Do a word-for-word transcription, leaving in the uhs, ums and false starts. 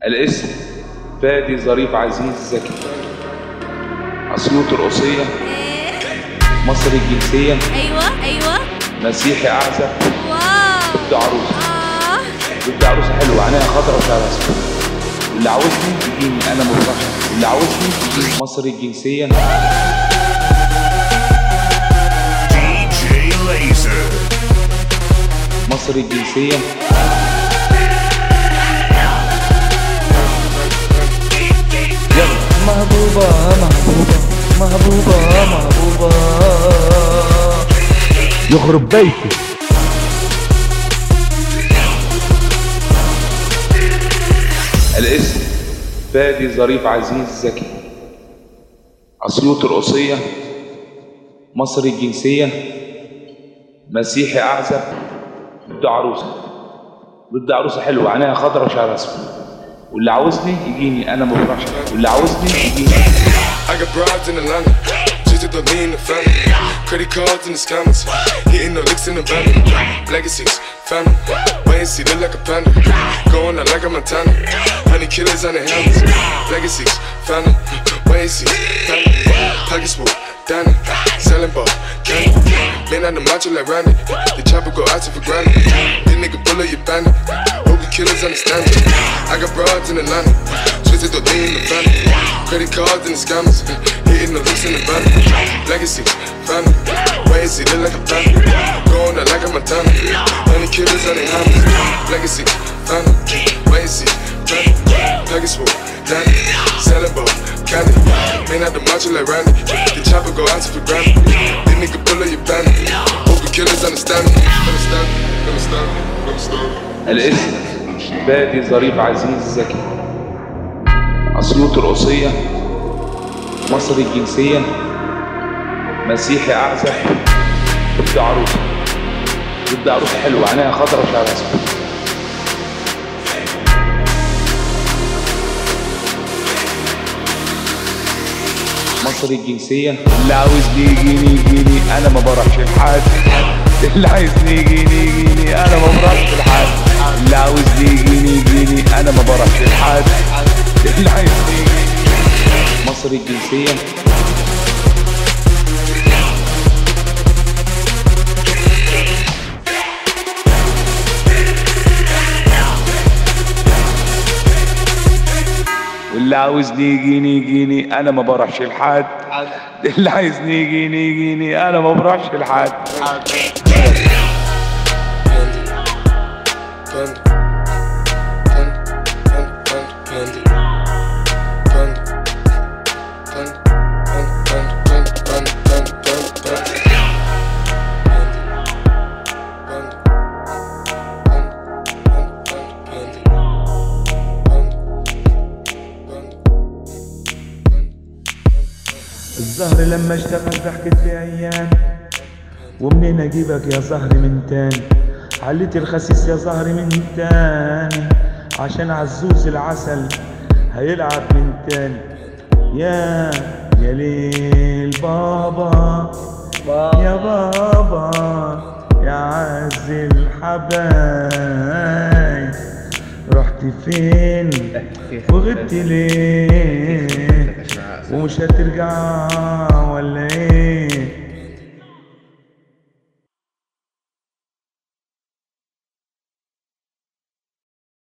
الاسم فادي ظريف عزيز زكي. اسيوط القصية. مصري الجنسية. ايوه ايوه. مسيحي اعزب. واو. ابن عروسة. اه ابن عروسة حلوة، عينيها خضرا وشعرها اسود. اللي عاوزني يجيني انا مفرح، اللي عاوزني يجيني. مصري الجنسية. دي جي ليزر. مصري الجنسية. محبوبة محبوبة محبوبة محبوبة يخرب بيتي. الاسم فادي ظريف عزيز زكي. اسيوط القصية. مصري الجنسية. مسيحي اعزب. ابن عروسة. ابن عروسة حلوة، عينيها خضرا وشعرها اسود. واللي عاوزني يجيني انا مفرح، واللي عاوزني يجيني. I got broads in Atlanta, just to the lean the family. Credit cards in the scammers, hitting the licks in the van. Legacies, family, wait and see, look like a panda. Going out like a Montana, honey killers on the helmets. Legacies, family, wait and see, family. Pockets full, Danny, selling ball, candy. Man on the macho like Randy, the chopper go out to for granted. This nigga bullet your bandit, hope the killers understand it. I got broads in Atlanta, twisted the lean in the family. Credit cards and the scammers, hitting the looks in the van. Legacy, family, wait and see, look like a panda. Going out like a Montana, honey killers on their hammers. Legacy, family, wait and see, family. Pockets full, Danny, selling ball, candy. Man out the macho like Randy, the chopper go out to for granted. This nigga pull up your bandit, hope the killers understand me. Understand me, understand me, understand me. الاسم فادي ظريف عزيز زكي. اسيوط القصية. مصري الجنسية. مسيحي اعزب. ابن عروسة. ابن عروسة حلوة، عينيها خضرا وشعرها اسود. مصري الجنسية. اللي عاوزني يجيني يجيني انا ما بروحش لحد. اللي عايزني يجيني يجيني انا ما بروحش لحد. اللي عاوزني يجيني يجيني انا ما بروحش لحد. اللي عايزني يجيني. مصري الجنسية. واللي عاوزني يجيني يجيني انا ما بروحش لحد. اللي عايزني يجيني يجيني انا ما بروحش لحد. الزهر لما اشتغل ضحكت في ايام، ومنين اجيبك يا زهر من تاني؟ عليت الخسيس يا زهر من تاني، عشان عزوز العسل هيلعب من تاني. يا يا ليل بابا يا بابا يا عز الحبايب، رحت فين وغبت ليه ومش هترجع ولا ايه؟